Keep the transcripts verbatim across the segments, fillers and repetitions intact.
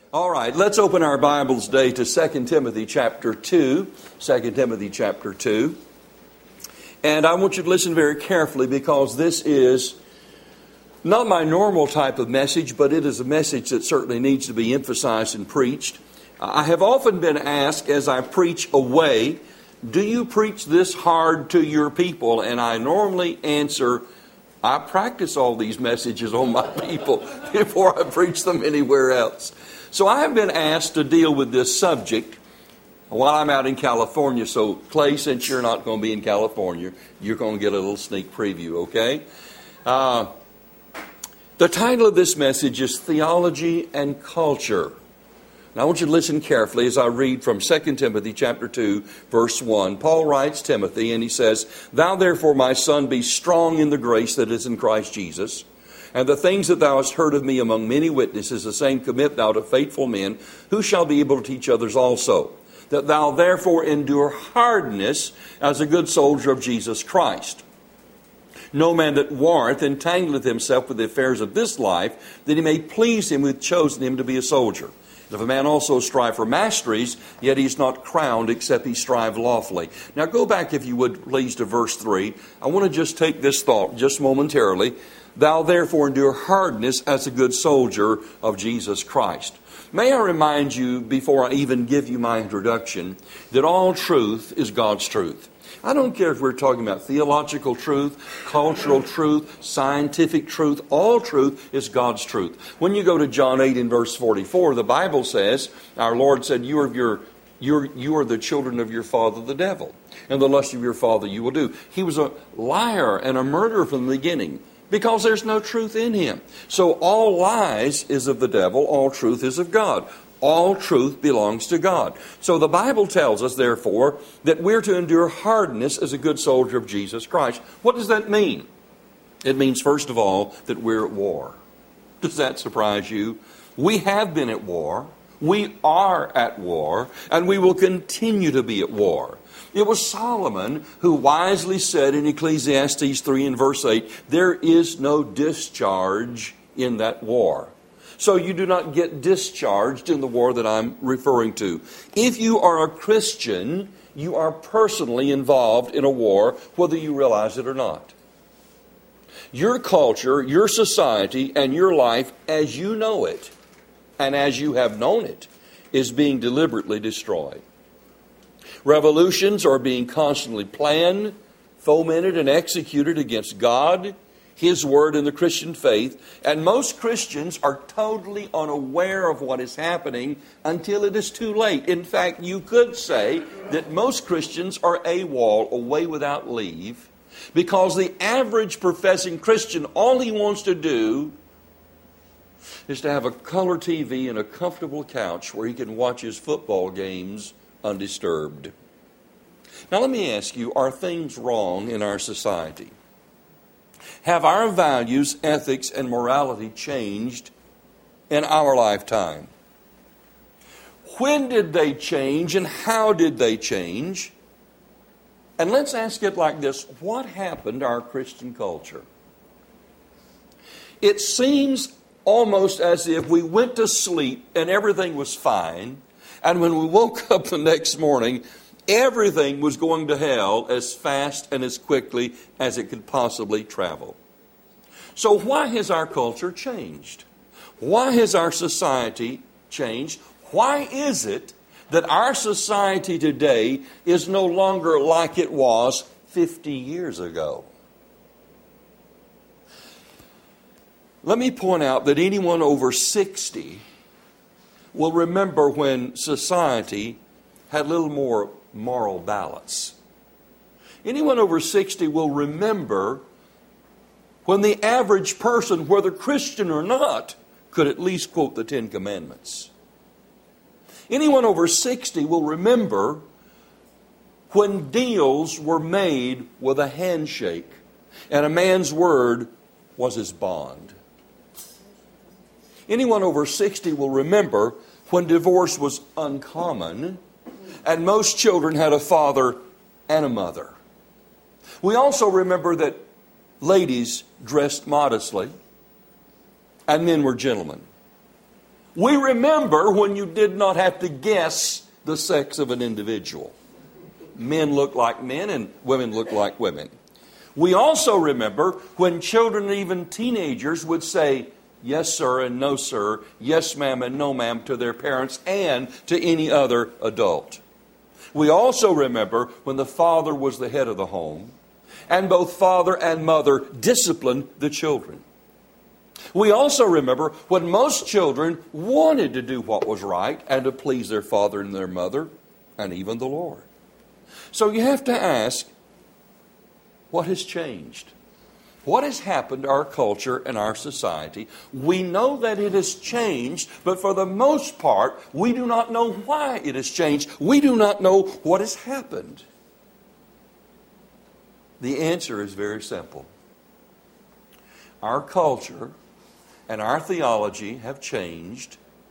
All right, let's open our Bibles today to Second Timothy chapter two. Second Timothy chapter two. And I want you to listen very carefully because this is not my normal type of message, but it is a message that certainly needs to be emphasized and preached. I have often been asked as I preach away, do you preach this hard to your people? And I normally answer, I practice all these messages on my people before I preach them anywhere else. So I have been asked to deal with this subject while I'm out in California. So Clay, since you're not going to be in California, you're going to get a little sneak preview, okay? Uh, the title of this message is Theology and Culture. Now I want you to listen carefully as I read from Second Timothy chapter two, verse one. Paul writes Timothy, and he says, Thou therefore, my son, be strong in the grace that is in Christ Jesus. And the things that thou hast heard of me among many witnesses, the same commit thou to faithful men, who shall be able to teach others also. That thou therefore endure hardness as a good soldier of Jesus Christ. No man that warreth entangleth himself with the affairs of this life, that he may please him who hath chosen him to be a soldier. If a man also strive for masteries, yet he is not crowned except he strive lawfully. Now go back, if you would, please, to verse three. I want to just take this thought just momentarily. Thou therefore endure hardness as a good soldier of Jesus Christ. May I remind you, before I even give you my introduction, that all truth is God's truth. I don't care if we're talking about theological truth, cultural truth, scientific truth. All truth is God's truth. When you go to John eight in verse forty-four, the Bible says, our Lord said, you are, your, you're, you are the children of your father the devil, and the lust of your father you will do. He was a liar and a murderer from the beginning, because there's no truth in him. So all lies is of the devil, all truth is of God. All truth belongs to God. So the Bible tells us, therefore, that we're to endure hardness as a good soldier of Jesus Christ. What does that mean? It means, first of all, that we're at war. Does that surprise you? We have been at war. We are at war. And we will continue to be at war. It was Solomon who wisely said in Ecclesiastes three and verse eight, there is no discharge in that war. So you do not get discharged in the war that I'm referring to. If you are a Christian, you are personally involved in a war, whether you realize it or not. Your culture, your society, and your life as you know it, and as you have known it, is being deliberately destroyed. Revolutions are being constantly planned, fomented, and executed against God, His Word, and the Christian faith. And most Christians are totally unaware of what is happening until it is too late. In fact, you could say that most Christians are AWOL, away without leave, because the average professing Christian, all he wants to do is to have a color T V and a comfortable couch where he can watch his football games undisturbed. Now let me ask you, are things wrong in our society? Have our values, ethics, and morality changed in our lifetime? When did they change and how did they change? And let's ask it like this, what happened to our Christian culture? It seems almost as if we went to sleep and everything was fine, and when we woke up the next morning, everything was going to hell as fast and as quickly as it could possibly travel. So why has our culture changed? Why has our society changed? Why is it that our society today is no longer like it was fifty years ago? Let me point out that anyone over sixty will remember when society had a little more moral balance. Anyone over sixty will remember when the average person, whether Christian or not, could at least quote the Ten Commandments. Anyone over sixty will remember when deals were made with a handshake and a man's word was his bond. Anyone over sixty will remember when divorce was uncommon and most children had a father and a mother. We also remember that ladies dressed modestly and men were gentlemen. We remember when you did not have to guess the sex of an individual. Men look like men and women look like women. We also remember when children, even teenagers, would say, yes, sir, and no, sir, yes, ma'am, and no, ma'am, to their parents and to any other adult. We also remember when the father was the head of the home, and both father and mother disciplined the children. We also remember when most children wanted to do what was right and to please their father and their mother, and even the Lord. So you have to ask, what has changed? What has happened to our culture and our society? We know that it has changed, but for the most part, we do not know why it has changed. We do not know what has happened. The answer is very simple. Our culture and our theology have changed.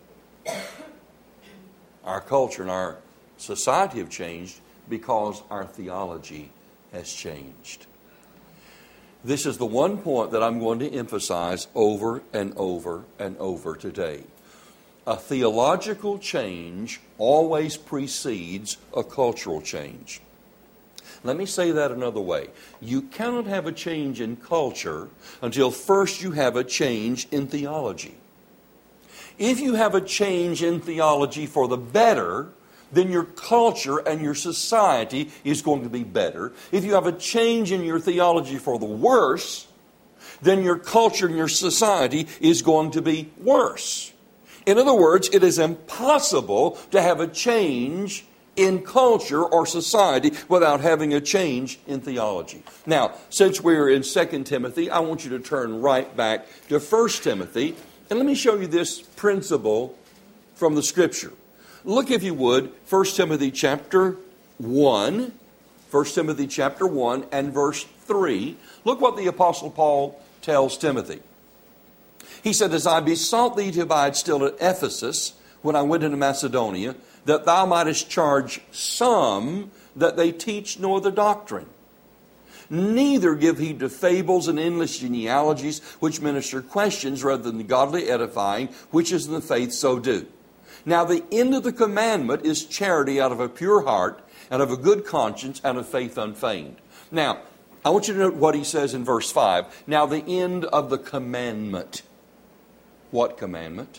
Our culture and our society have changed because our theology has changed. This is the one point that I'm going to emphasize over and over and over today. A theological change always precedes a cultural change. Let me say that another way. You cannot have a change in culture until first you have a change in theology. If you have a change in theology for the better, then your culture and your society is going to be better. If you have a change in your theology for the worse, then your culture and your society is going to be worse. In other words, it is impossible to have a change in culture or society without having a change in theology. Now, since we're in Second Timothy, I want you to turn right back to First Timothy, and let me show you this principle from the Scripture. Look, if you would, First Timothy chapter one, First Timothy chapter one and verse three. Look what the Apostle Paul tells Timothy. He said, as I besought thee to abide still at Ephesus when I went into Macedonia, that thou mightest charge some that they teach no other doctrine. Neither give heed to fables and endless genealogies, which minister questions rather than the godly edifying, which is in the faith so do. Now the end of the commandment is charity out of a pure heart and of a good conscience and of faith unfeigned. Now, I want you to note what he says in verse five. Now the end of the commandment. What commandment?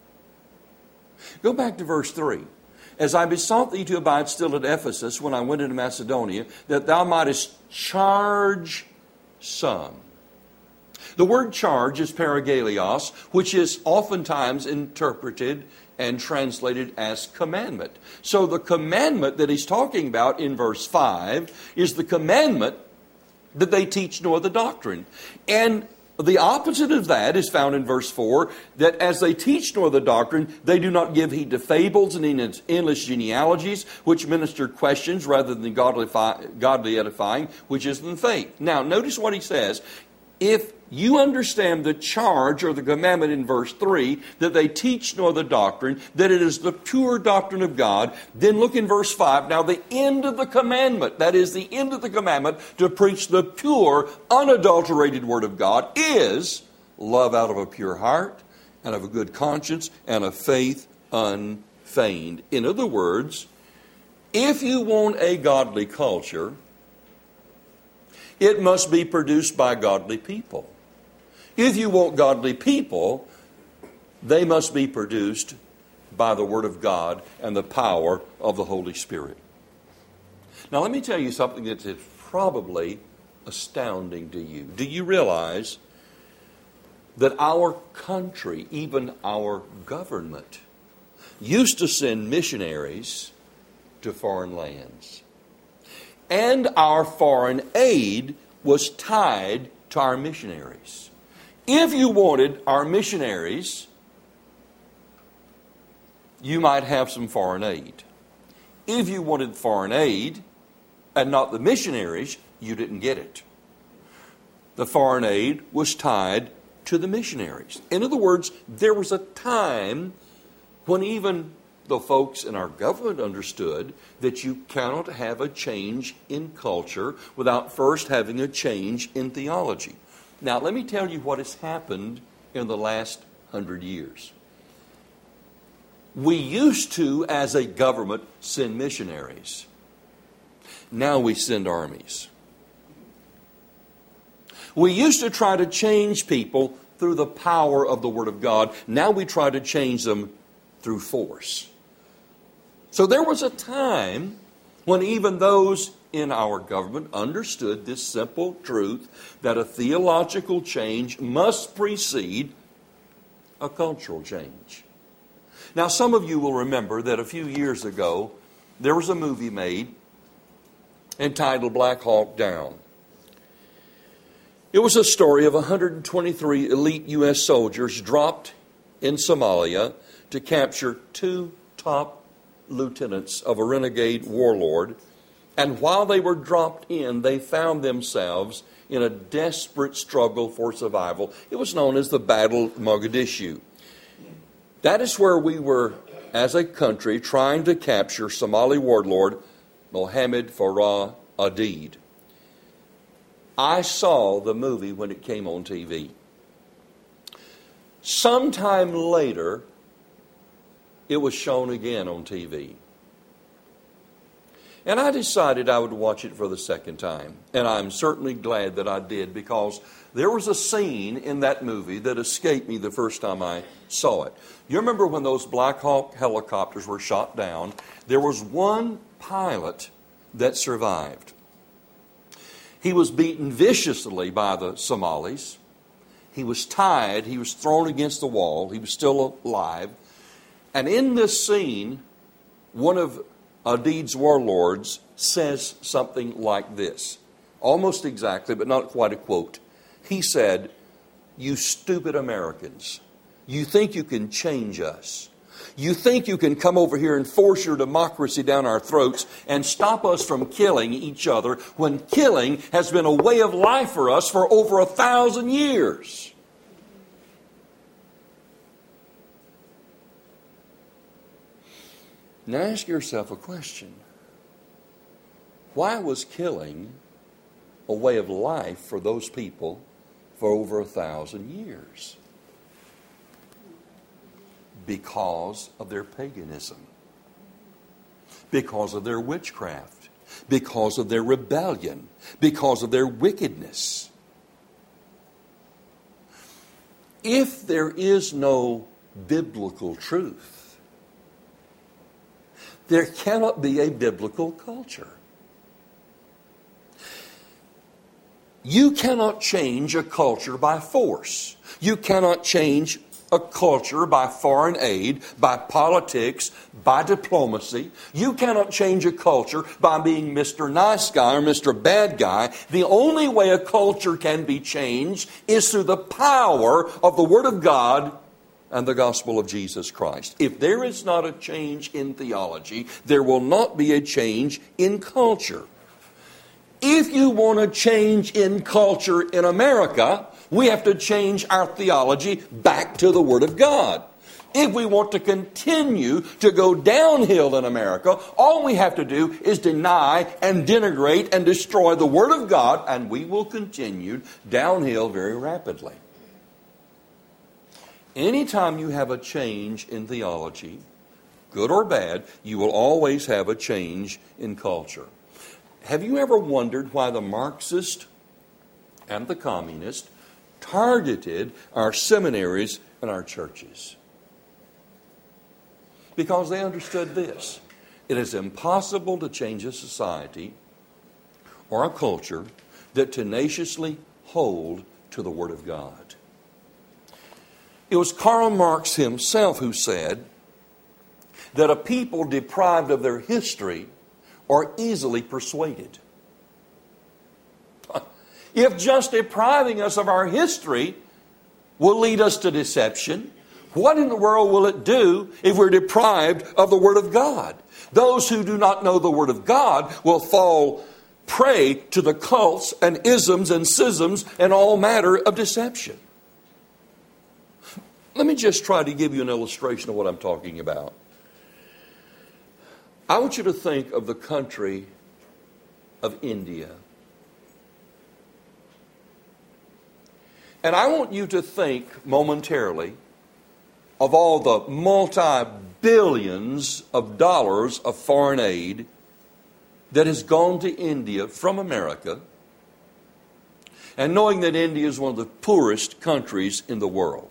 Go back to verse three. As I besought thee to abide still at Ephesus when I went into Macedonia, that thou mightest charge some. The word charge is paragelios, which is oftentimes interpreted and translated as commandment. So the commandment that he's talking about in verse five is the commandment that they teach no other doctrine. And the opposite of that is found in verse four, that as they teach no other doctrine, they do not give heed to fables and endless genealogies, which minister questions rather than godly, godly edifying, which is in the faith. Now, notice what he says. If you understand the charge or the commandment in verse three, that they teach no other doctrine, that it is the pure doctrine of God, then look in verse five. Now the end of the commandment, that is the end of the commandment to preach the pure, unadulterated word of God, is love out of a pure heart and of a good conscience and of faith unfeigned. In other words, if you want a godly culture, it must be produced by godly people. If you want godly people, they must be produced by the Word of God and the power of the Holy Spirit. Now let me tell you something that is probably astounding to you. Do you realize that our country, even our government, used to send missionaries to foreign lands? And our foreign aid was tied to our missionaries. If you wanted our missionaries, you might have some foreign aid. If you wanted foreign aid and not the missionaries, you didn't get it. The foreign aid was tied to the missionaries. In other words, there was a time when even the folks in our government understood that you cannot have a change in culture without first having a change in theology. Now, let me tell you what has happened in the last hundred years. We used to, as a government, send missionaries. Now we send armies. We used to try to change people through the power of the Word of God. Now we try to change them through force. So there was a time when even those in our government understood this simple truth that a theological change must precede a cultural change. Now, some of you will remember that a few years ago, there was a movie made entitled Black Hawk Down. It was a story of one hundred twenty-three elite U S soldiers dropped in Somalia to capture two top lieutenants of a renegade warlord. And while they were dropped in, they found themselves in a desperate struggle for survival. It was known as the Battle of Mogadishu. That is where we were, as a country, trying to capture Somali warlord Mohammed Farah Aidid. I saw the movie when it came on T V. Sometime later, it was shown again on T V. And I decided I would watch it for the second time. And I'm certainly glad that I did, because there was a scene in that movie that escaped me the first time I saw it. You remember when those Black Hawk helicopters were shot down, there was one pilot that survived. He was beaten viciously by the Somalis. He was tied. He was thrown against the wall. He was still alive. And in this scene, one of Aidid's warlords says something like this. Almost exactly, but not quite a quote. He said, "You stupid Americans, you think you can change us. You think you can come over here and force your democracy down our throats and stop us from killing each other when killing has been a way of life for us for over a thousand years." Now ask yourself a question. Why was killing a way of life for those people for over a thousand years? Because of their paganism. Because of their witchcraft. Because of their rebellion. Because of their wickedness. If there is no biblical truth, there cannot be a biblical culture. You cannot change a culture by force. You cannot change a culture by foreign aid, by politics, by diplomacy. You cannot change a culture by being Mister Nice Guy or Mister Bad Guy. The only way a culture can be changed is through the power of the Word of God and the gospel of Jesus Christ. If there is not a change in theology, there will not be a change in culture. If you want to change in culture in America, we have to change our theology back to the Word of God. If we want to continue to go downhill in America, all we have to do is deny and denigrate and destroy the Word of God, and we will continue downhill very rapidly. Anytime you have a change in theology, good or bad, you will always have a change in culture. Have you ever wondered why the Marxist and the communist targeted our seminaries and our churches? Because they understood this. It is impossible to change a society or a culture that tenaciously hold to the Word of God. It was Karl Marx himself who said that a people deprived of their history are easily persuaded. If just depriving us of our history will lead us to deception, what in the world will it do if we're deprived of the Word of God? Those who do not know the Word of God will fall prey to the cults and isms and schisms and all matter of deception. Let me just try to give you an illustration of what I'm talking about. I want you to think of the country of India. And I want you to think momentarily of all the multi billions of dollars of foreign aid that has gone to India from America, and knowing that India is one of the poorest countries in the world.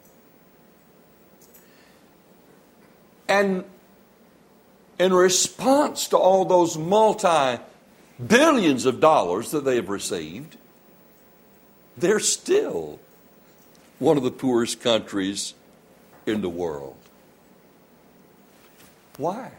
And in response to all those multi-billions of dollars that they have received, they're still one of the poorest countries in the world. Why?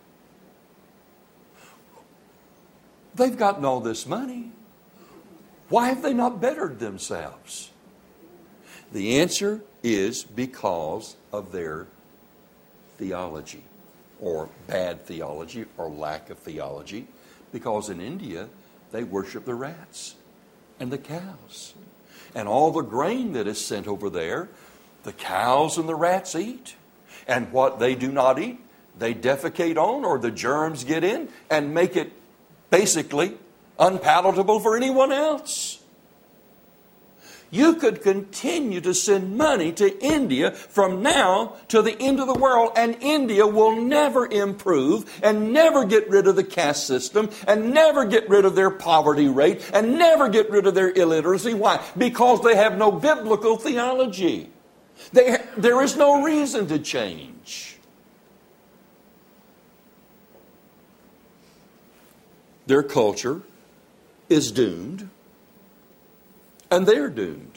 They've gotten all this money. Why have they not bettered themselves? The answer is because of their theology, or bad theology, or lack of theology. Because in India, they worship the rats and the cows. And all the grain that is sent over there, the cows and the rats eat. And what they do not eat, they defecate on, or the germs get in and make it basically unpalatable for anyone else. You could continue to send money to India from now to the end of the world, and India will never improve and never get rid of the caste system and never get rid of their poverty rate and never get rid of their illiteracy. Why? Because they have no biblical theology. They, there is no reason to change. Their culture is doomed, and they're doomed.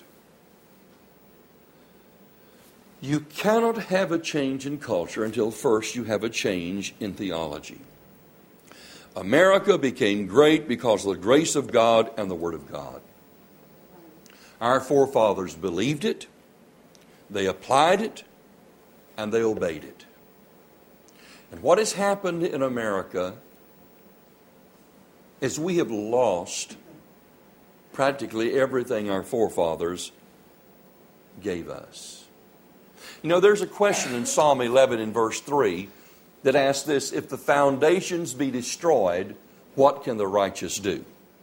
You cannot have a change in culture until first you have a change in theology. America became great because of the grace of God and the Word of God. Our forefathers believed it, they applied it, and they obeyed it. And what has happened in America is we have lost practically everything our forefathers gave us. You know, there's a question in Psalm eleven in verse three that asks this: if the foundations be destroyed, what can the righteous do?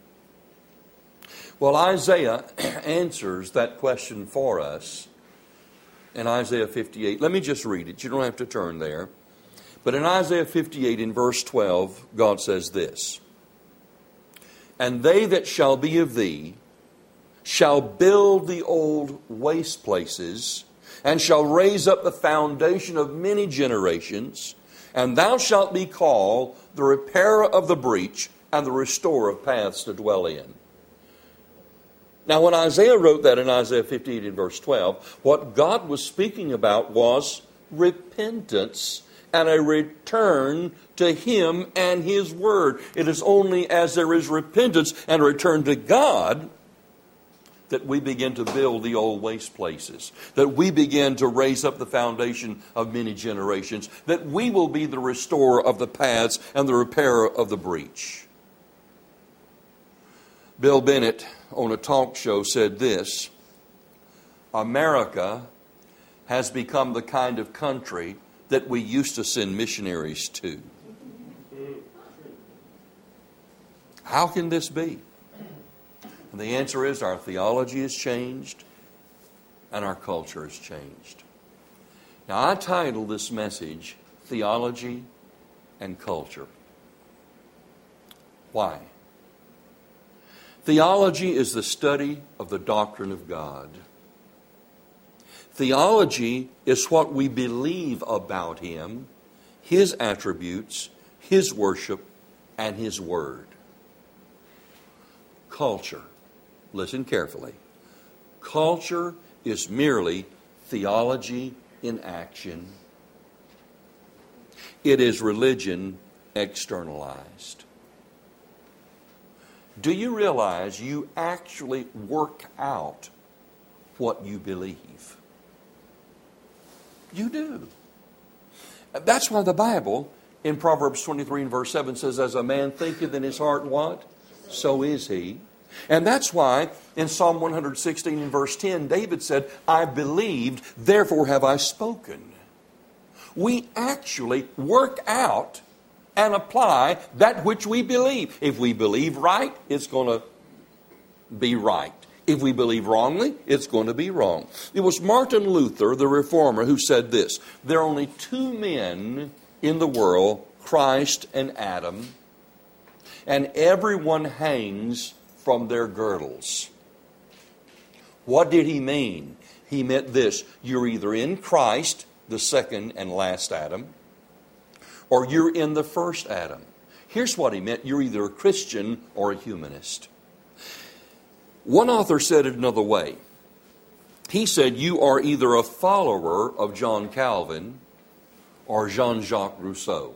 Well, Isaiah answers that question for us in Isaiah fifty-eight. Let me just read it. You don't have to turn there. But in Isaiah fifty-eight in verse twelve, God says this: and they that shall be of thee shall build the old waste places, and shall raise up the foundation of many generations, and thou shalt be called the repairer of the breach, and the restorer of paths to dwell in. Now, when Isaiah wrote that in Isaiah fifty-eight in verse twelve, what God was speaking about was repentance and a return to Him and His Word. It is only as there is repentance and a return to God that we begin to build the old waste places, that we begin to raise up the foundation of many generations, that we will be the restorer of the paths and the repairer of the breach. Bill Bennett on a talk show said this: America has become the kind of country that we used to send missionaries to. How can this be? And the answer is our theology has changed and our culture has changed. Now, I titled this message, Theology and Culture. Why? Theology is the study of the doctrine of God. Theology is what we believe about Him, His attributes, His worship, and His Word. Culture. Listen carefully. Culture is merely theology in action. It is religion externalized. Do you realize you actually work out what you believe? You do. That's why the Bible in Proverbs twenty-three and verse seven says, as a man thinketh in his heart what? So is he. And that's why in Psalm one sixteen and verse ten, David said, I believed, therefore have I spoken. We actually work out and apply that which we believe. If we believe right, it's going to be right. If we believe wrongly, it's going to be wrong. It was Martin Luther, the reformer, who said this: there are only two men in the world, Christ and Adam, and everyone hangs from their girdles. What did he mean? He meant this: you're either in Christ, the second and last Adam, or you're in the first Adam. Here's what he meant: you're either a Christian or a humanist. One author said it another way. He said, you are either a follower of John Calvin or Jean-Jacques Rousseau.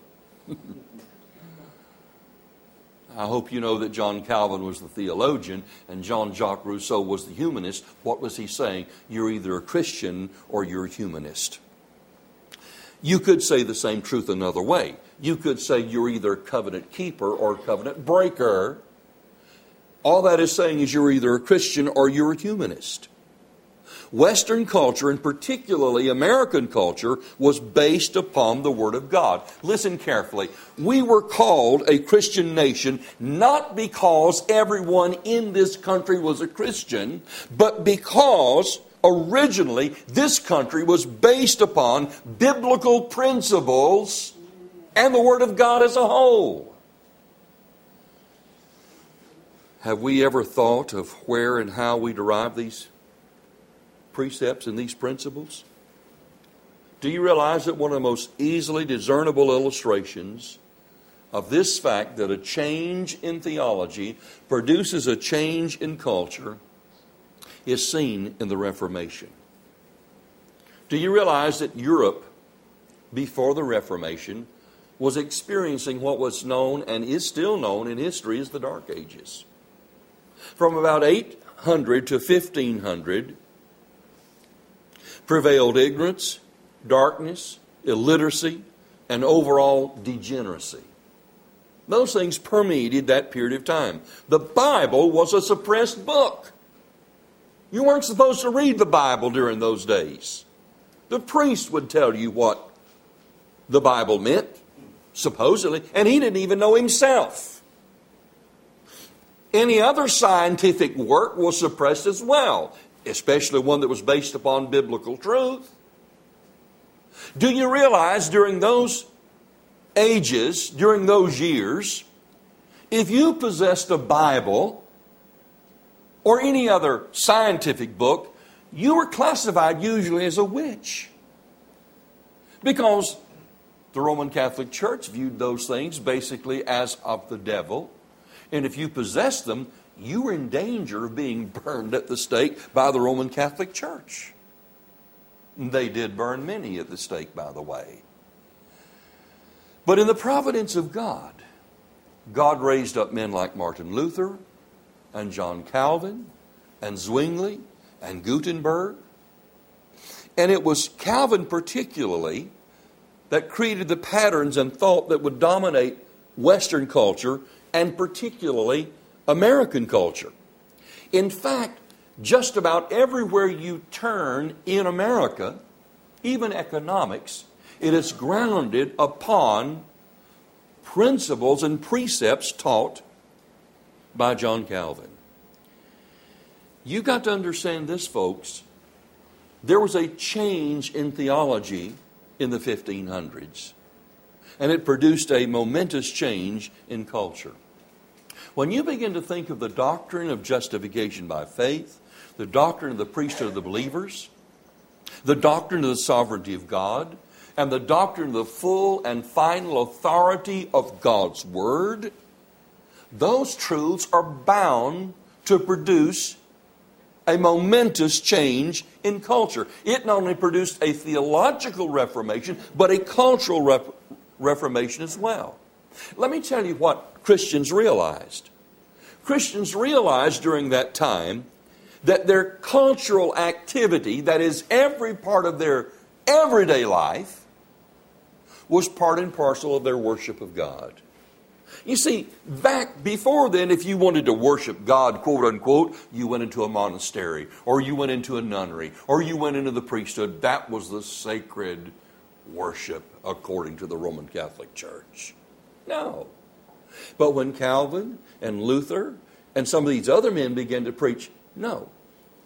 I hope you know that John Calvin was the theologian and Jean-Jacques Rousseau was the humanist. What was he saying? You're either a Christian or you're a humanist. You could say the same truth another way. You could say you're either a covenant keeper or a covenant breaker. All that is saying is you're either a Christian or you're a humanist. Western culture, and particularly American culture, was based upon the Word of God. Listen carefully. We were called a Christian nation not because everyone in this country was a Christian, but because originally this country was based upon biblical principles and the Word of God as a whole. Have we ever thought of where and how we derive these precepts and these principles? Do you realize that one of the most easily discernible illustrations of this fact that a change in theology produces a change in culture is seen in the Reformation? Do you realize that Europe, before the Reformation, was experiencing what was known and is still known in history as the Dark Ages? From about eight hundred to fifteen hundred, prevailed ignorance, darkness, illiteracy, and overall degeneracy. Those things permeated that period of time. The Bible was a suppressed book. You weren't supposed to read the Bible during those days. The priest would tell you what the Bible meant, supposedly, and he didn't even know himself. Any other scientific work was suppressed as well, especially one that was based upon biblical truth. Do you realize during those ages, during those years, if you possessed a Bible or any other scientific book, you were classified usually as a witch? Because the Roman Catholic Church viewed those things basically as of the devil. And if you possessed them, you were in danger of being burned at the stake by the Roman Catholic Church. They did burn many at the stake, by the way. But in the providence of God, God raised up men like Martin Luther and John Calvin and Zwingli and Gutenberg. And it was Calvin particularly that created the patterns and thought that would dominate Western culture and particularly American culture. In fact, just about everywhere you turn in America, even economics, it is grounded upon principles and precepts taught by John Calvin. You've got to understand this, folks. There was a change in theology in the fifteen hundreds. And it produced a momentous change in culture. When you begin to think of the doctrine of justification by faith, the doctrine of the priesthood of the believers, the doctrine of the sovereignty of God, and the doctrine of the full and final authority of God's Word, those truths are bound to produce a momentous change in culture. It not only produced a theological reformation, but a cultural reformation. Reformation as well. Let me tell you what Christians realized. Christians realized during that time that their cultural activity, that is every part of their everyday life, was part and parcel of their worship of God. You see, back before then, if you wanted to worship God, quote unquote, you went into a monastery, or you went into a nunnery, or you went into the priesthood. That was the sacred worship according to the Roman Catholic Church. No. But when Calvin and Luther and some of these other men began to preach, no,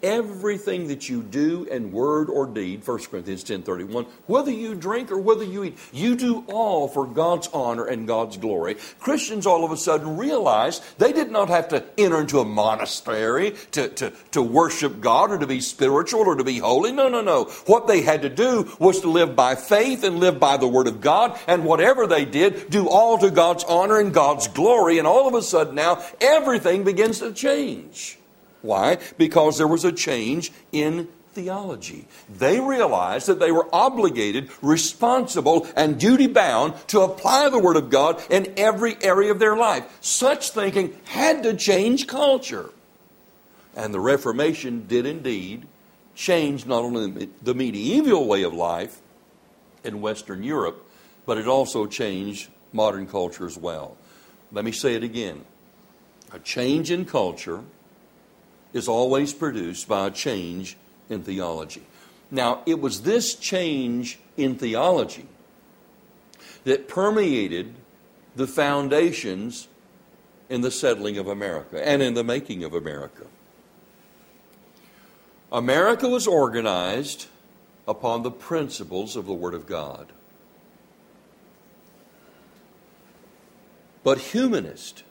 everything that you do in word or deed, First Corinthians ten thirty-one, whether you drink or whether you eat, you do all for God's honor and God's glory. Christians all of a sudden realized they did not have to enter into a monastery to, to, to worship God or to be spiritual or to be holy. No, no, no. What they had to do was to live by faith and live by the Word of God, and whatever they did, do all to God's honor and God's glory. And all of a sudden now, everything begins to change. Why? Because there was a change in theology. They realized that they were obligated, responsible, and duty-bound to apply the Word of God in every area of their life. Such thinking had to change culture. And the Reformation did indeed change not only the medieval way of life in Western Europe, but it also changed modern culture as well. Let me say it again. A change in culture is always produced by a change in theology. Now, it was this change in theology that permeated the foundations in the settling of America and in the making of America. America was organized upon the principles of the Word of God. But humanists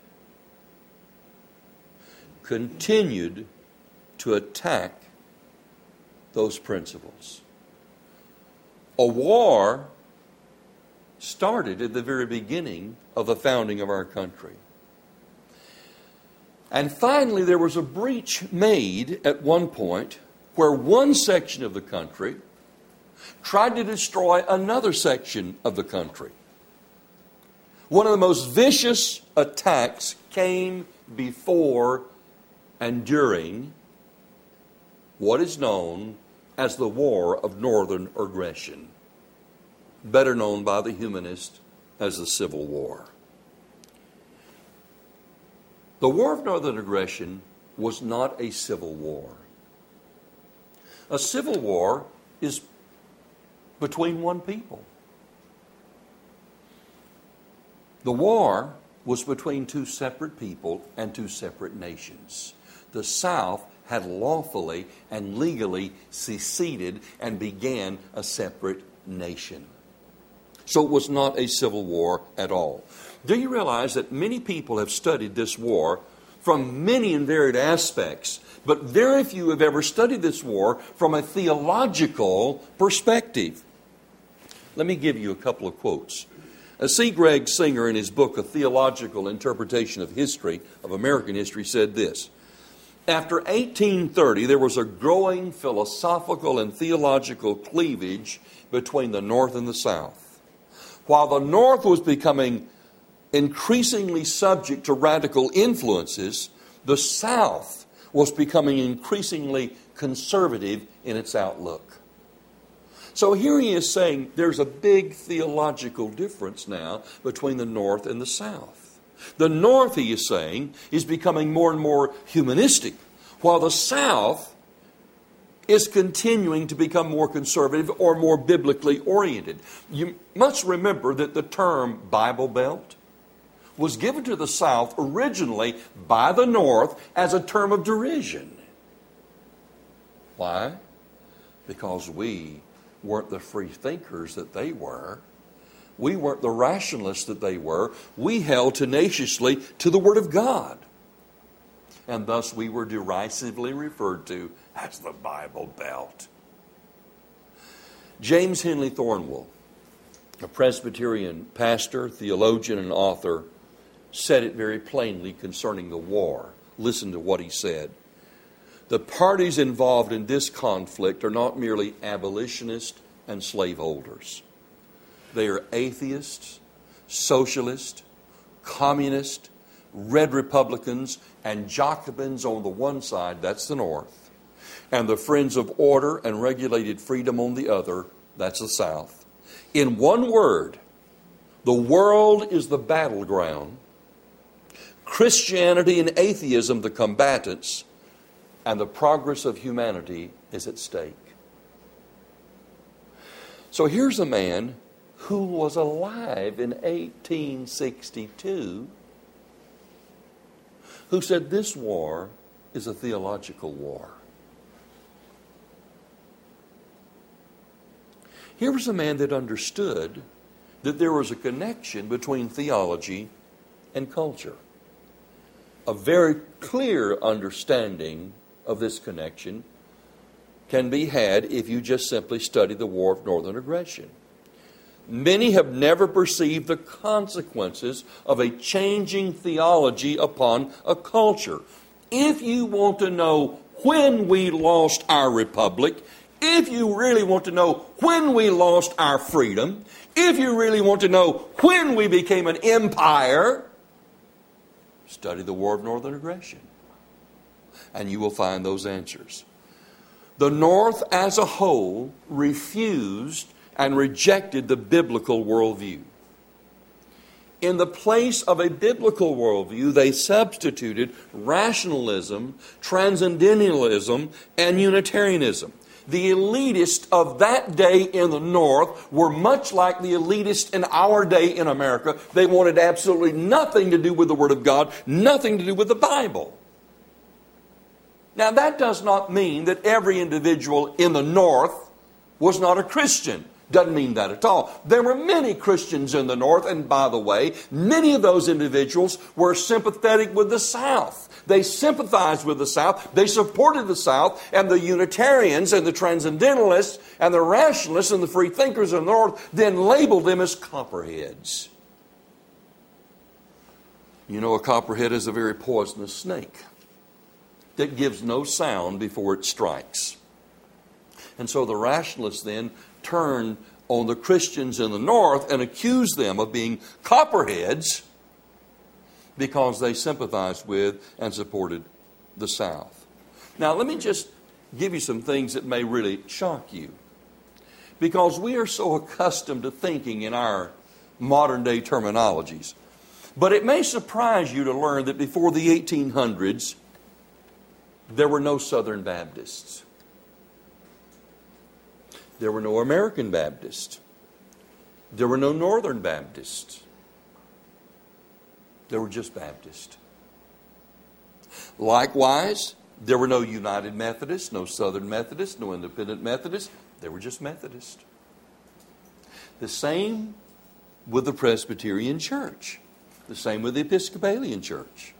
continued to attack those principles. A war started at the very beginning of the founding of our country. And finally, there was a breach made at one point where one section of the country tried to destroy another section of the country. One of the most vicious attacks came before and during what is known as the War of Northern Aggression, better known by the humanists as the Civil War. The War of Northern Aggression was not a civil war. A civil war is between one people. The war was between two separate people and two separate nations. The South had lawfully and legally seceded and began a separate nation. So it was not a civil war at all. Do you realize that many people have studied this war from many and varied aspects, but very few have ever studied this war from a theological perspective? Let me give you a couple of quotes. C. Greg Singer, in his book, A Theological Interpretation of History, of American History, said this: after eighteen thirty, there was a growing philosophical and theological cleavage between the North and the South. While the North was becoming increasingly subject to radical influences, the South was becoming increasingly conservative in its outlook. So here he is saying there's a big theological difference now between the North and the South. The North, he is saying, is becoming more and more humanistic, while the South is continuing to become more conservative or more biblically oriented. You must remember that the term Bible Belt was given to the South originally by the North as a term of derision. Why? Because we weren't the free thinkers that they were. We weren't the rationalists that they were. We held tenaciously to the Word of God. And thus we were derisively referred to as the Bible Belt. James Henley Thornwell, a Presbyterian pastor, theologian, and author, said it very plainly concerning the war. Listen to what he said. The parties involved in this conflict are not merely abolitionists and slaveholders. They are atheists, socialists, communists, red Republicans, and Jacobins on the one side, that's the North, and the friends of order and regulated freedom on the other, that's the South. In one word, the world is the battleground, Christianity and atheism the combatants, and the progress of humanity is at stake. So here's a man who was alive in eighteen sixty-two who said this war is a theological war. Here was a man that understood that there was a connection between theology and culture. A very clear understanding of this connection can be had if you just simply study the War of Northern Aggression. Many have never perceived the consequences of a changing theology upon a culture. If you want to know when we lost our republic, if you really want to know when we lost our freedom, if you really want to know when we became an empire, study the War of Northern Aggression, and you will find those answers. The North as a whole refused and rejected the biblical worldview. In the place of a biblical worldview, they substituted rationalism, transcendentalism, and Unitarianism. The elitists of that day in the North were much like the elitists in our day in America. They wanted absolutely nothing to do with the Word of God, nothing to do with the Bible. Now, that does not mean that every individual in the North was not a Christian. Doesn't mean that at all. There were many Christians in the North, and by the way, many of those individuals were sympathetic with the South. They sympathized with the South. They supported the South, and the Unitarians and the Transcendentalists and the Rationalists and the Free Thinkers in the North then labeled them as copperheads. You know, a copperhead is a very poisonous snake that gives no sound before it strikes. And so the Rationalists then turned on the Christians in the North and accused them of being copperheads because they sympathized with and supported the South. Now, let me just give you some things that may really shock you, because we are so accustomed to thinking in our modern day terminologies. But it may surprise you to learn that before the eighteen hundreds, there were no Southern Baptists. There were no American Baptists. There were no Northern Baptists. There were just Baptists. Likewise, there were no United Methodists, no Southern Methodists, no Independent Methodists. There were just Methodists. The same with the Presbyterian Church. The same with the Episcopalian Church.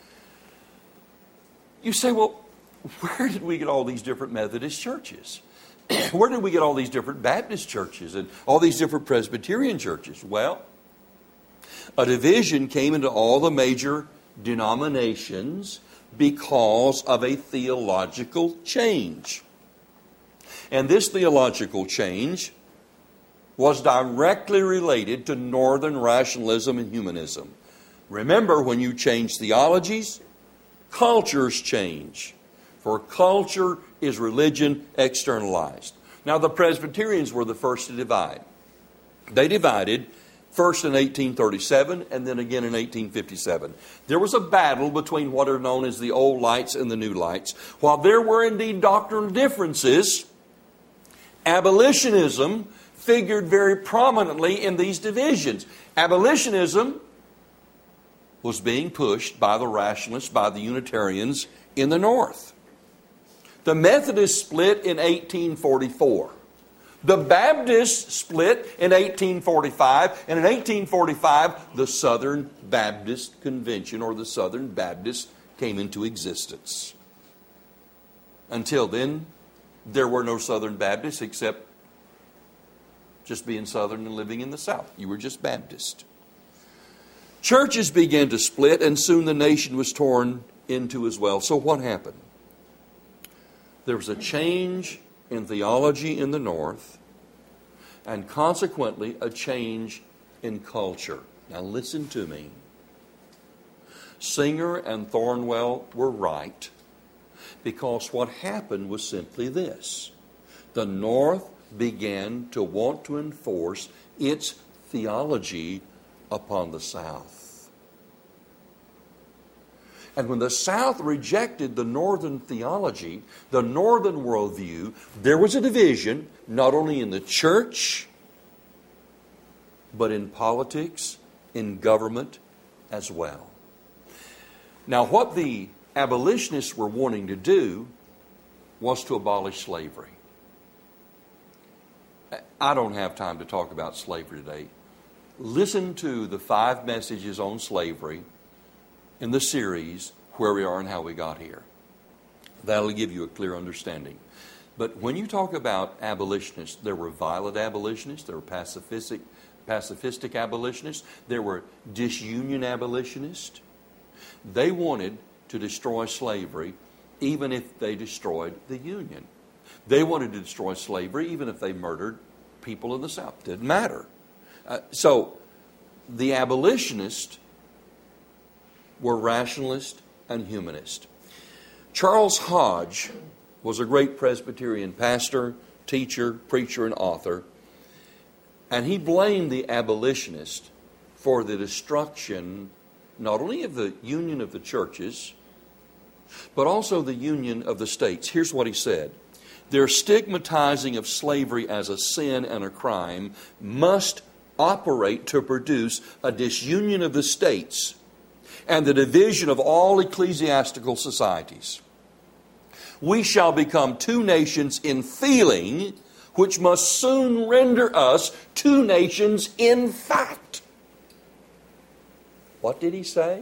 You say, well, where did we get all these different Methodist churches? Where did we get all these different Baptist churches and all these different Presbyterian churches? Well, a division came into all the major denominations because of a theological change. And this theological change was directly related to Northern rationalism and humanism. Remember, when you change theologies, cultures change. For culture is religion externalized. Now, the Presbyterians were the first to divide. They divided first in eighteen thirty-seven and then again in eighteen fifty-seven. There was a battle between what are known as the Old Lights and the New Lights. While there were indeed doctrinal differences, abolitionism figured very prominently in these divisions. Abolitionism was being pushed by the rationalists, by the Unitarians in the North. The Methodists split in eighteen forty-four. The Baptists split in eighteen forty-five. And in eighteen forty-five, the Southern Baptist Convention, or the Southern Baptists, came into existence. Until then, there were no Southern Baptists except just being Southern and living in the South. You were just Baptist. Churches began to split, and soon the nation was torn into as well. So what happened? There was a change in theology in the North, and consequently a change in culture. Now listen to me. Singer and Thornwell were right, because what happened was simply this. The North began to want to enforce its theology upon the South. And when the South rejected the Northern theology, the Northern worldview, there was a division not only in the church, but in politics, in government as well. Now, what the abolitionists were wanting to do was to abolish slavery. I don't have time to talk about slavery today. Listen to the five messages on slavery in the series, Where We Are and How We Got Here. That'll give you a clear understanding. But when you talk about abolitionists, there were violent abolitionists, there were pacifistic, pacifistic abolitionists, there were disunion abolitionists. They wanted to destroy slavery even if they destroyed the Union. They wanted to destroy slavery even if they murdered people in the South. Didn't matter. Uh, so the abolitionists were rationalist and humanist. Charles Hodge was a great Presbyterian pastor, teacher, preacher, and author. And he blamed the abolitionists for the destruction not only of the union of the churches, but also the union of the states. Here's what he said. Their stigmatizing of slavery as a sin and a crime must operate to produce a disunion of the states and the division of all ecclesiastical societies. We shall become two nations in feeling, which must soon render us two nations in fact. What did he say?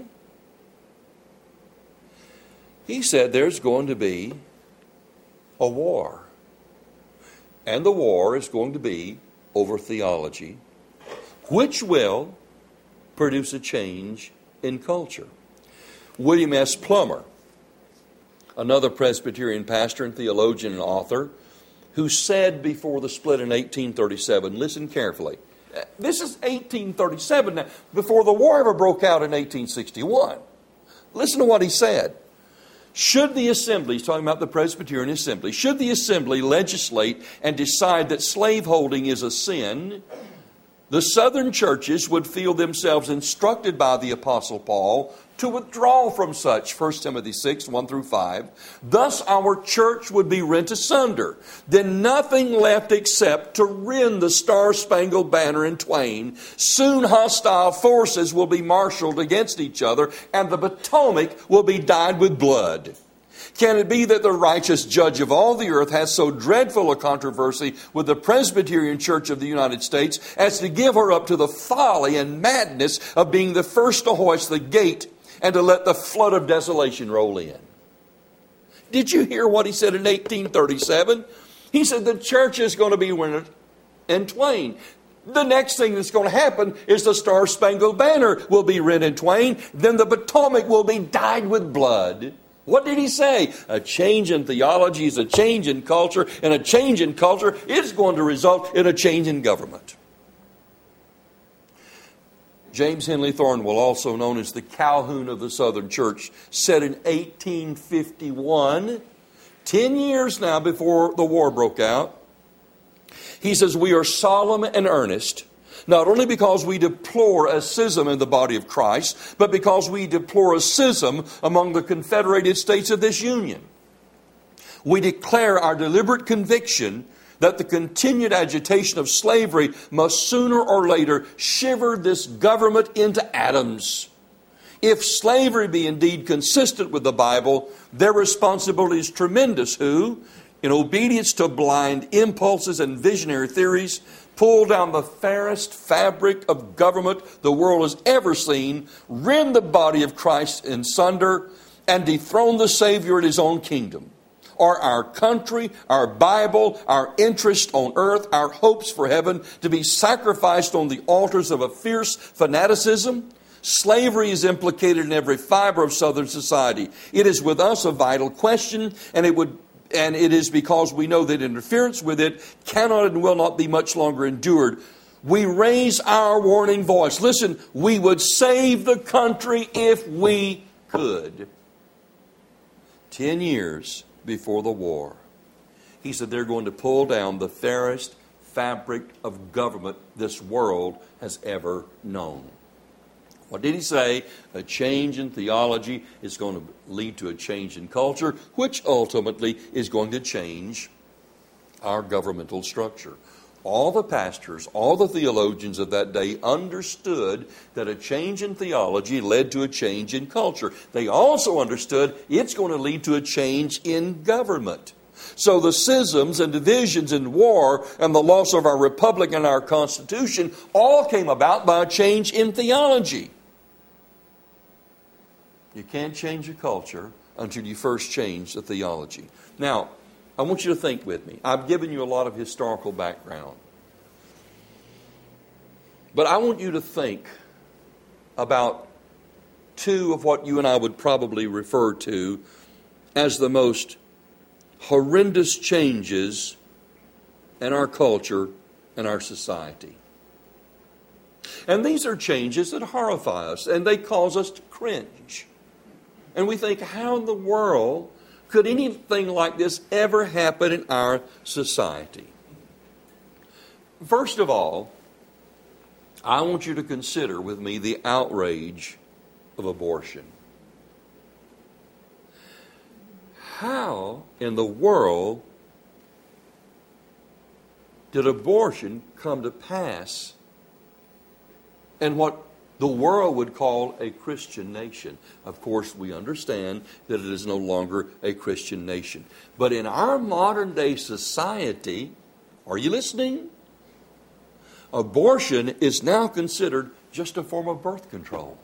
He said there's going to be a war. And the war is going to be over theology, which will produce a change in culture. William S. Plummer, another Presbyterian pastor and theologian and author, who said before the split in eighteen thirty-seven, listen carefully. This is eighteen thirty-seven now, before the war ever broke out in eighteen sixty-one. Listen to what he said. Should the assembly, he's talking about the Presbyterian assembly, should the assembly legislate and decide that slaveholding is a sin, the southern churches would feel themselves instructed by the Apostle Paul to withdraw from such, First Timothy six, one through five. Thus our church would be rent asunder. Then nothing left except to rend the star-spangled banner in twain. Soon hostile forces will be marshaled against each other, and the Potomac will be dyed with blood. Can it be that the righteous judge of all the earth has so dreadful a controversy with the Presbyterian Church of the United States as to give her up to the folly and madness of being the first to hoist the gate and to let the flood of desolation roll in? Did you hear what he said in eighteen thirty-seven? He said the church is going to be rent in twain. The next thing that's going to happen is the Star-Spangled Banner will be rent in twain. Then the Potomac will be dyed with blood. What did he say? A change in theology is a change in culture, and a change in culture is going to result in a change in government. James Henley Thornwell, also known as the Calhoun of the Southern Church, said in eighteen fifty-one, ten years now before the war broke out, he says, we are solemn and earnest, not only because we deplore a schism in the body of Christ, but because we deplore a schism among the confederated states of this union. We declare our deliberate conviction that the continued agitation of slavery must sooner or later shiver this government into atoms. If slavery be indeed consistent with the Bible, their responsibility is tremendous who, in obedience to blind impulses and visionary theories, pull down the fairest fabric of government the world has ever seen, rend the body of Christ in sunder, and dethrone the Savior in His own kingdom. Are our country, our Bible, our interest on earth, our hopes for heaven to be sacrificed on the altars of a fierce fanaticism? Slavery is implicated in every fiber of Southern society. It is with us a vital question, and it would And it is because we know that interference with it cannot and will not be much longer endured. We raise our warning voice. Listen, we would save the country if we could. Ten years before the war, he said they're going to pull down the fairest fabric of government this world has ever known. What did he say? A change in theology is going to lead to a change in culture, which ultimately is going to change our governmental structure. All the pastors, all the theologians of that day understood that a change in theology led to a change in culture. They also understood it's going to lead to a change in government. So the schisms and divisions and war and the loss of our republic and our Constitution all came about by a change in theology. You can't change a culture until you first change the theology. Now, I want you to think with me. I've given you a lot of historical background. But I want you to think about two of what you and I would probably refer to as the most horrendous changes in our culture and our society. And these are changes that horrify us, and they cause us to cringe. And we think, how in the world could anything like this ever happen in our society? First of all, I want you to consider with me the outrage of abortion. How in the world did abortion come to pass in what the world would call a Christian nation? Of course, we understand that it is no longer a Christian nation. But in our modern day society, are you listening? Abortion is now considered just a form of birth control.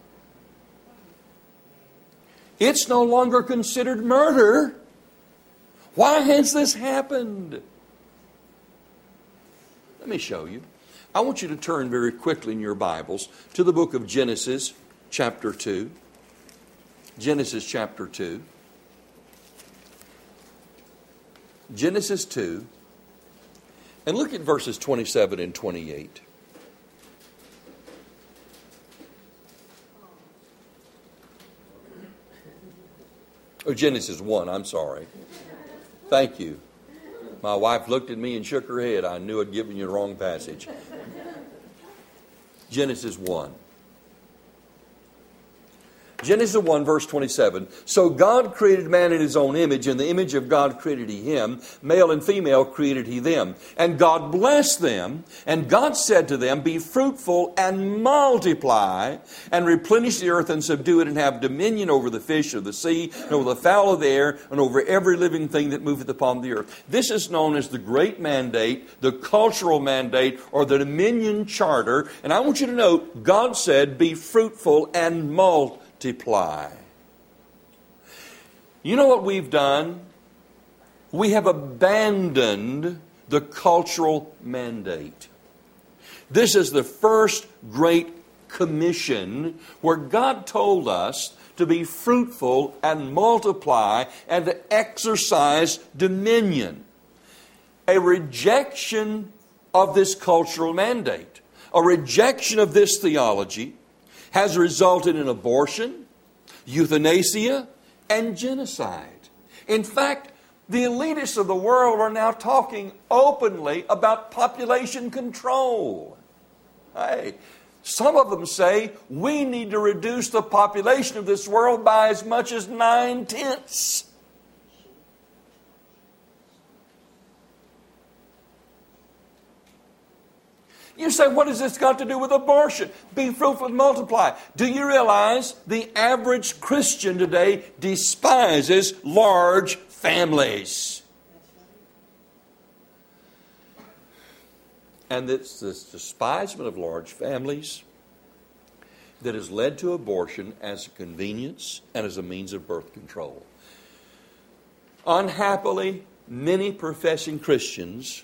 It's no longer considered murder. Why has this happened? Let me show you. I want you to turn very quickly in your Bibles to the book of Genesis, chapter two. Genesis chapter two. Genesis two. And look at verses twenty-seven and twenty-eight. Oh, Genesis one, I'm sorry. Thank you. My wife looked at me and shook her head. I knew I'd given you the wrong passage. Genesis one. Genesis one, verse twenty-seven. So God created man in His own image. In the image of God created He him. Male and female created He them. And God blessed them. And God said to them, be fruitful and multiply, and replenish the earth and subdue it, and have dominion over the fish of the sea, and over the fowl of the air, and over every living thing that moveth upon the earth. This is known as the Great Mandate, the Cultural Mandate, or the Dominion Charter. And I want you to note, God said, be fruitful and multiply. Multiply. You know what we've done? We have abandoned the cultural mandate. This is the first great commission where God told us to be fruitful and multiply and to exercise dominion. A rejection of this cultural mandate, a rejection of this theology, has resulted in abortion, euthanasia, and genocide. In fact, the elitists of the world are now talking openly about population control. Hey, some of them say we need to reduce the population of this world by as much as nine-tenths. You say, what has this got to do with abortion? Be fruitful and multiply. Do you realize the average Christian today despises large families? And it's this despisement of large families that has led to abortion as a convenience and as a means of birth control. Unhappily, many professing Christians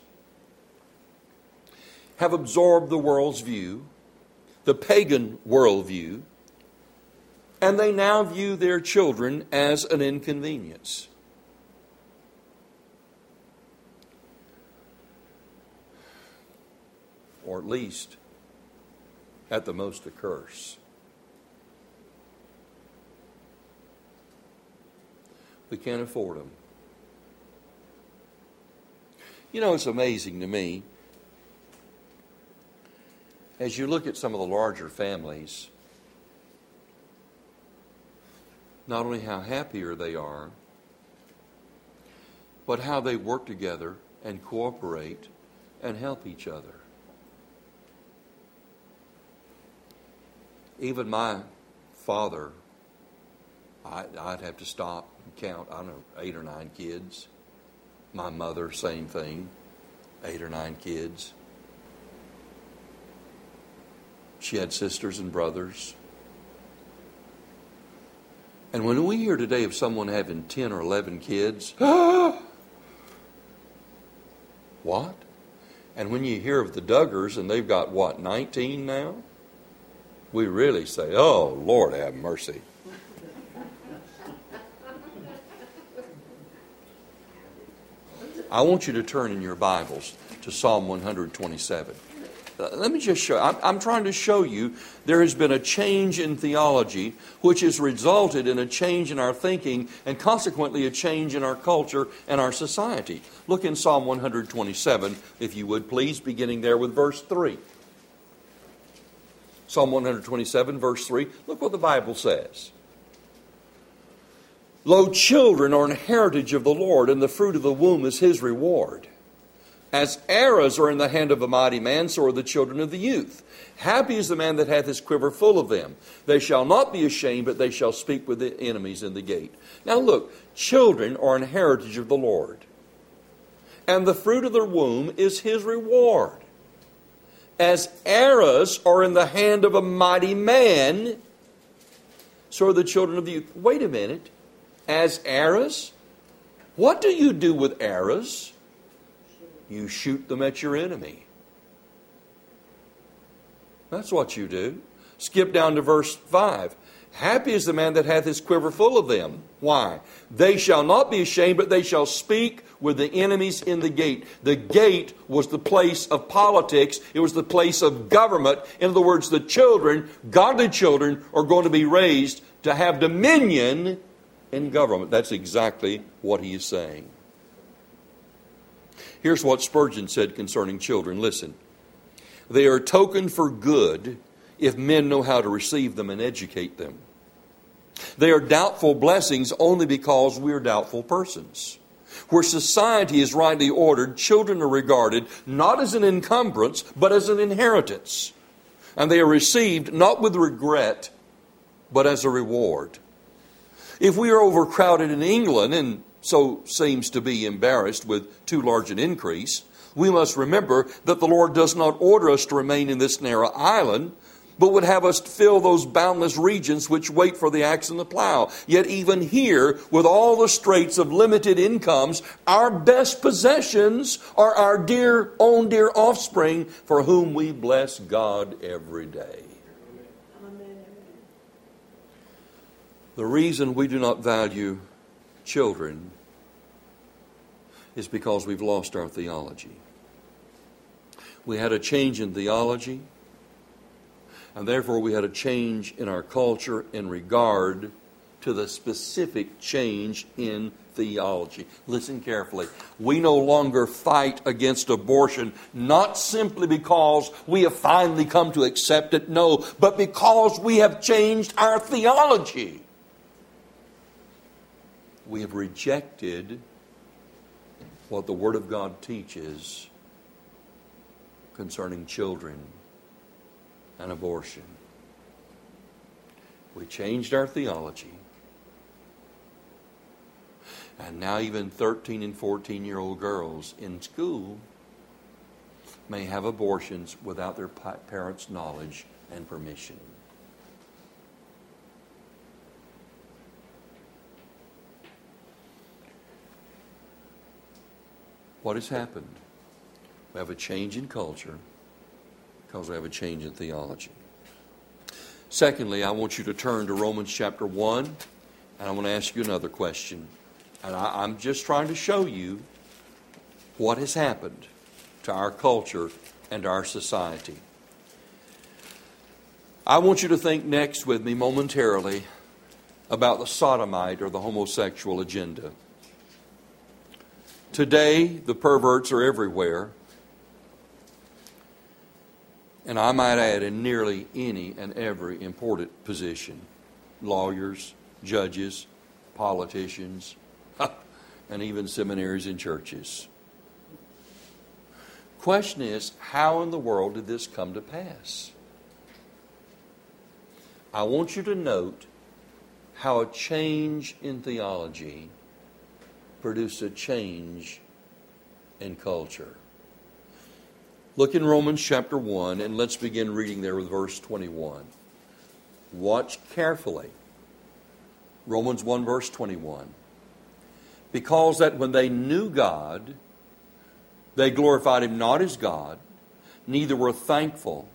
have absorbed the world's view, the pagan worldview, and they now view their children as an inconvenience. Or at least, at the most, a curse. We can't afford them. You know, it's amazing to me, as you look at some of the larger families, not only how happier they are, but how they work together and cooperate and help each other. Even my father, I, I'd have to stop and count, I don't know, eight or nine kids. My mother, same thing. Eight or nine kids. She had sisters and brothers. And when we hear today of someone having ten or eleven kids, what? And when you hear of the Duggars and they've got, what, nineteen now? We really say, oh, Lord have mercy. I want you to turn in your Bibles to Psalm one twenty-seven. Uh, let me just show, I'm, I'm trying to show you there has been a change in theology which has resulted in a change in our thinking and consequently a change in our culture and our society. Look in Psalm one twenty-seven, if you would please, beginning there with verse three. Psalm one twenty-seven, verse three. Look what the Bible says. Lo, children are an heritage of the Lord, and the fruit of the womb is His reward. As arrows are in the hand of a mighty man, so are the children of the youth. Happy is the man that hath his quiver full of them. They shall not be ashamed, but they shall speak with the enemies in the gate. Now look, children are an heritage of the Lord, and the fruit of their womb is His reward. As arrows are in the hand of a mighty man, so are the children of the youth. Wait a minute. As arrows? What do you do with arrows? You shoot them at your enemy. That's what you do. Skip down to verse five. Happy is the man that hath his quiver full of them. Why? They shall not be ashamed, but they shall speak with the enemies in the gate. The gate was the place of politics. It was the place of government. In other words, the children, godly children, are going to be raised to have dominion in government. That's exactly what he is saying. Here's what Spurgeon said concerning children. Listen. They are a token for good if men know how to receive them and educate them. They are doubtful blessings only because we are doubtful persons. Where society is rightly ordered, children are regarded not as an encumbrance, but as an inheritance. And they are received not with regret, but as a reward. If we are overcrowded in England, and so seems to be embarrassed with too large an increase, we must remember that the Lord does not order us to remain in this narrow island, but would have us fill those boundless regions which wait for the axe and the plow. Yet even here, with all the straits of limited incomes, our best possessions are our dear, own dear offspring, for whom we bless God every day. The reason we do not value children is because we've lost our theology. We had a change in theology, and therefore we had a change in our culture in regard to the specific change in theology. Listen carefully. We no longer fight against abortion, not simply because we have finally come to accept it, no, but because we have changed our theology. We have rejected what the Word of God teaches concerning children and abortion. We changed our theology. And now even thirteen and fourteen-year-old girls in school may have abortions without their parents' knowledge and permission. What has happened? We have a change in culture because we have a change in theology. Secondly, I want you to turn to Romans chapter one, and I want to ask you another question. And I, I'm just trying to show you what has happened to our culture and our society. I want you to think next with me momentarily about the sodomite or the homosexual agenda. Today, the perverts are everywhere. And I might add, in nearly any and every important position. Lawyers, judges, politicians, and even seminaries and churches. Question is, how in the world did this come to pass? I want you to note how a change in theology produced a change and culture. Look in Romans chapter one, and let's begin reading there with verse twenty-one. Watch carefully. Romans one, verse twenty-one. Because that when they knew God, they glorified Him not as God, neither were thankful.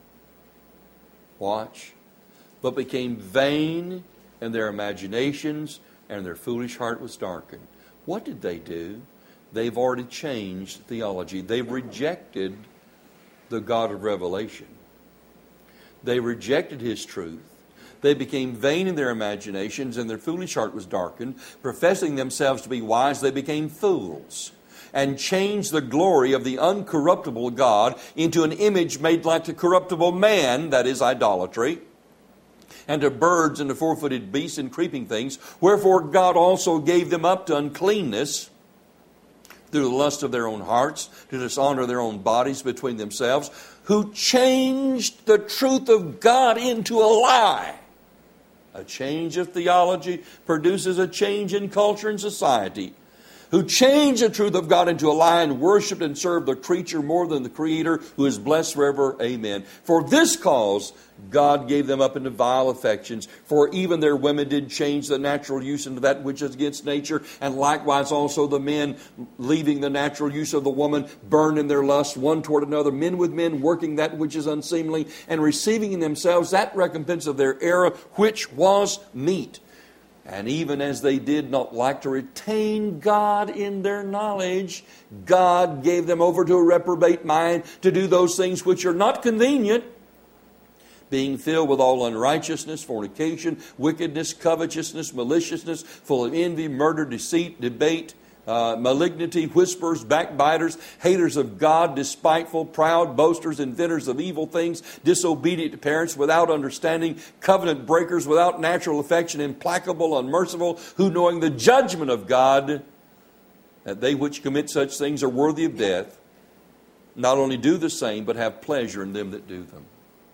Watch. But became vain in their imaginations, and their foolish heart was darkened. What did they do? They've already changed theology. They've rejected the God of revelation. They rejected His truth. They became vain in their imaginations, and their foolish heart was darkened. Professing themselves to be wise, they became fools, and changed the glory of the uncorruptible God into an image made like the corruptible man, that is idolatry, and to birds and to four-footed beasts and creeping things. Wherefore God also gave them up to uncleanness through the lust of their own hearts, to dishonor their own bodies between themselves, who changed the truth of God into a lie. A change of theology produces a change in culture and society. Who changed the truth of God into a lie and worshipped and served the creature more than the Creator, who is blessed forever. Amen. For this cause God gave them up into vile affections, for even their women did change the natural use into that which is against nature, and likewise also the men, leaving the natural use of the woman, burned in their lust one toward another, men with men, working that which is unseemly, and receiving in themselves that recompense of their error which was meet. And even as they did not like to retain God in their knowledge, God gave them over to a reprobate mind to do those things which are not convenient, being filled with all unrighteousness, fornication, wickedness, covetousness, maliciousness, full of envy, murder, deceit, debate, Uh, malignity, whisperers, backbiters, haters of God, despiteful, proud, boasters, inventors of evil things, disobedient to parents, without understanding, covenant breakers, without natural affection, implacable, unmerciful, who knowing the judgment of God, that they which commit such things are worthy of death, not only do the same, but have pleasure in them that do them.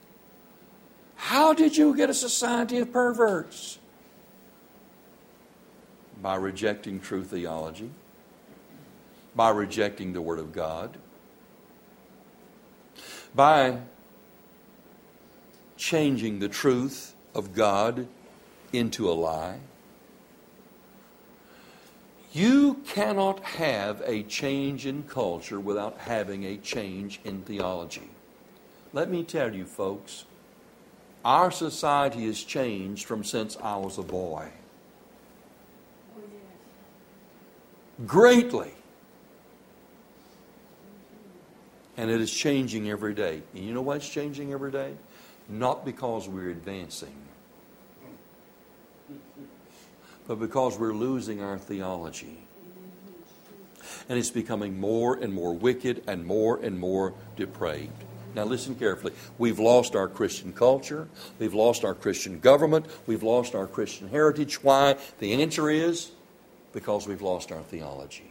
How did you get a society of perverts? By rejecting true theology, by rejecting the Word of God, by changing the truth of God into a lie. You cannot have a change in culture without having a change in theology. Let me tell you, folks, our society has changed from since I was a boy. Greatly. And it is changing every day. And you know why it's changing every day? Not because we're advancing, but because we're losing our theology. And it's becoming more and more wicked and more and more depraved. Now listen carefully. We've lost our Christian culture. We've lost our Christian government. We've lost our Christian heritage. Why? The answer is because we've lost our theology.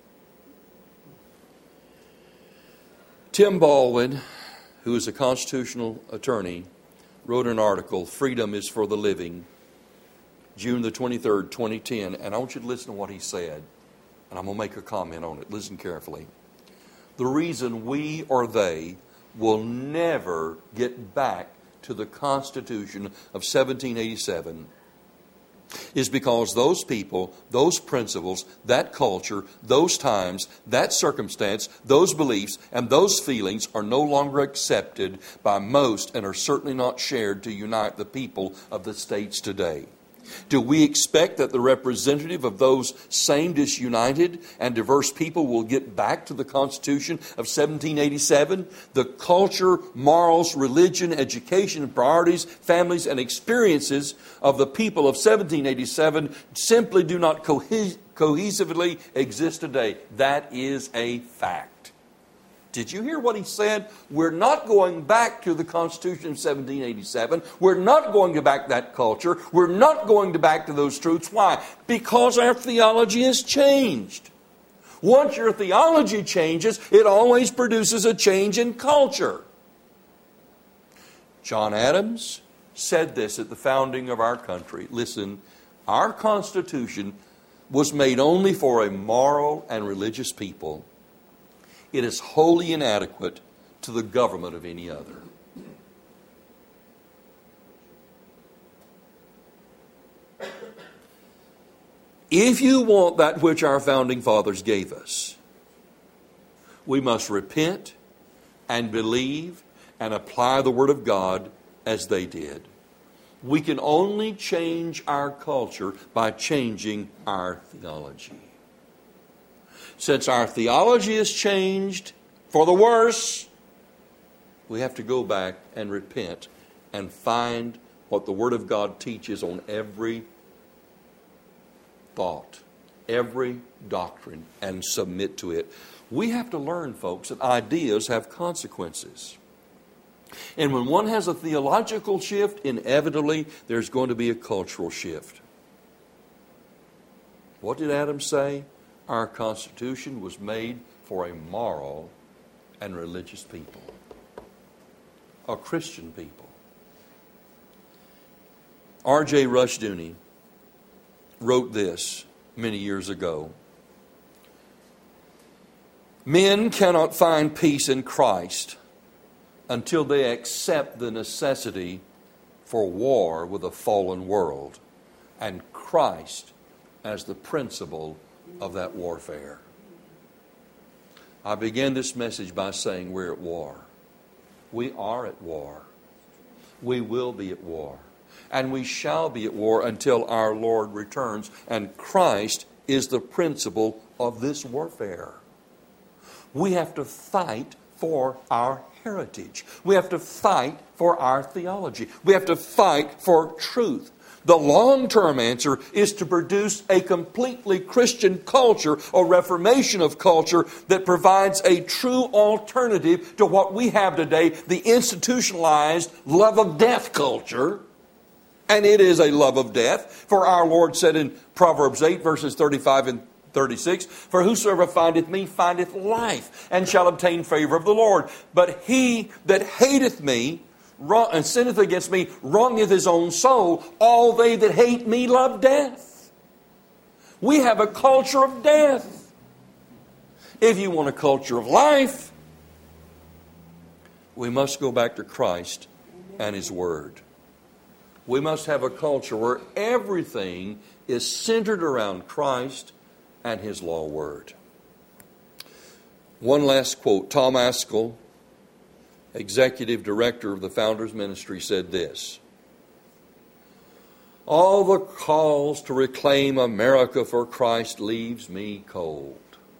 Tim Baldwin, who is a constitutional attorney, wrote an article, Freedom is for the Living, June the twenty-third, twenty ten. And I want you to listen to what he said. And I'm going to make a comment on it. Listen carefully. The reason we or they will never get back to the Constitution of seventeen eighty-seven is because those people, those principles, that culture, those times, that circumstance, those beliefs, and those feelings are no longer accepted by most and are certainly not shared to unite the people of the states today. Do we expect that the representative of those same disunited and diverse people will get back to the Constitution of seventeen eighty-seven? The culture, morals, religion, education, priorities, families, and experiences of the people of seventeen eighty-seven simply do not cohes- cohesively exist today. That is a fact. Did you hear what he said? We're not going back to the Constitution of seventeen eighty-seven. We're not going to back that culture. We're not going to back to those truths. Why? Because our theology has changed. Once your theology changes, it always produces a change in culture. John Adams said this at the founding of our country. Listen, our Constitution was made only for a moral and religious people. It is wholly inadequate to the government of any other. If you want that which our founding fathers gave us, we must repent and believe and apply the Word of God as they did. We can only change our culture by changing our theology. Since our theology is changed for the worse, we have to go back and repent and find what the Word of God teaches on every thought, every doctrine, and submit to it. We have to learn, folks, that ideas have consequences. And when one has a theological shift, inevitably there's going to be a cultural shift. What did Adam say? Our Constitution was made for a moral and religious people, a Christian people. R J Rushdoony wrote this many years ago. Men cannot find peace in Christ until they accept the necessity for war with a fallen world and Christ as the principle of that warfare. I began this message by saying we're at war. We are at war. We will be at war. And we shall be at war until our Lord returns. And Christ is the principle of this warfare. We have to fight for our heritage. We have to fight for our theology. We have to fight for truth. The long-term answer is to produce a completely Christian culture, a reformation of culture that provides a true alternative to what we have today, the institutionalized love of death culture. And it is a love of death. For our Lord said in Proverbs eight, verses thirty-five and thirty-six, for whosoever findeth me findeth life, and shall obtain favor of the Lord. But he that hateth me and sinneth against me wrongeth his own soul. All they that hate me love death. We have a culture of death. If you want a culture of life, we must go back to Christ and His Word. We must have a culture where everything is centered around Christ and His law word. One last quote. Tom Askell, executive director of the Founders Ministry, said this: all the calls to reclaim America for Christ leaves me cold.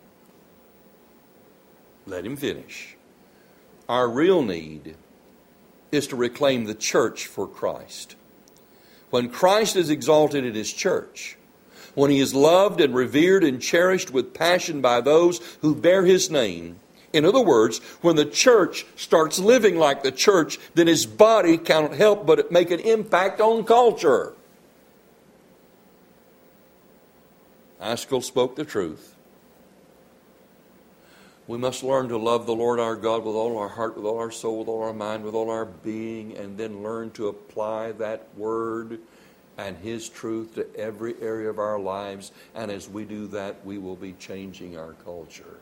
Let him finish. Our real need is to reclaim the church for Christ. When Christ is exalted in His church, when He is loved and revered and cherished with passion by those who bear His name, in other words, when the church starts living like the church, then His body cannot help but make an impact on culture. Askell spoke the truth. We must learn to love the Lord our God with all our heart, with all our soul, with all our mind, with all our being, and then learn to apply that Word and His truth to every area of our lives. And as we do that, we will be changing our culture.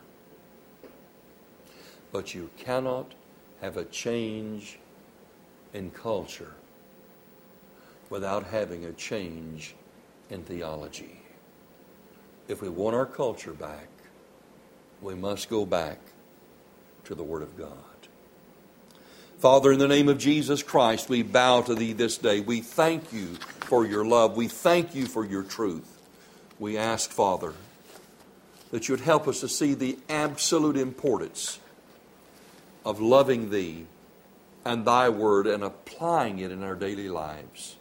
But you cannot have a change in culture without having a change in theology. If we want our culture back, we must go back to the Word of God. Father, in the name of Jesus Christ, we bow to Thee this day. We thank You for Your love. We thank You for Your truth. We ask, Father, that You would help us to see the absolute importance of loving Thee and Thy Word and applying it in our daily lives.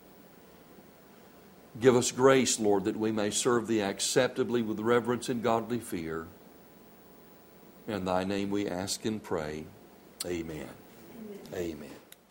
Give us grace, Lord, that we may serve Thee acceptably with reverence and godly fear. In Thy name we ask and pray. Amen. Amen.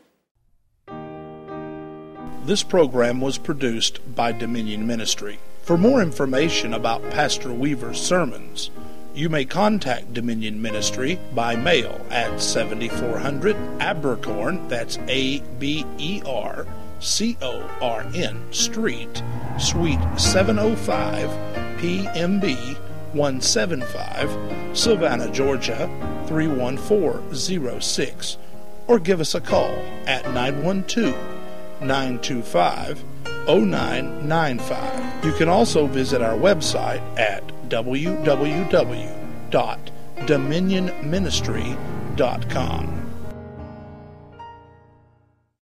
This program was produced by Dominion Ministry. For more information about Pastor Weaver's sermons, you may contact Dominion Ministry by mail at seventy-four hundred Abercorn, that's A B E R C O R N Street, Suite seven oh five, P M B one seven five, Savannah, Georgia three one four zero six, or give us a call at nine one two, nine two five, zero nine nine five. You can also visit our website at w w w dot dominion ministry dot com.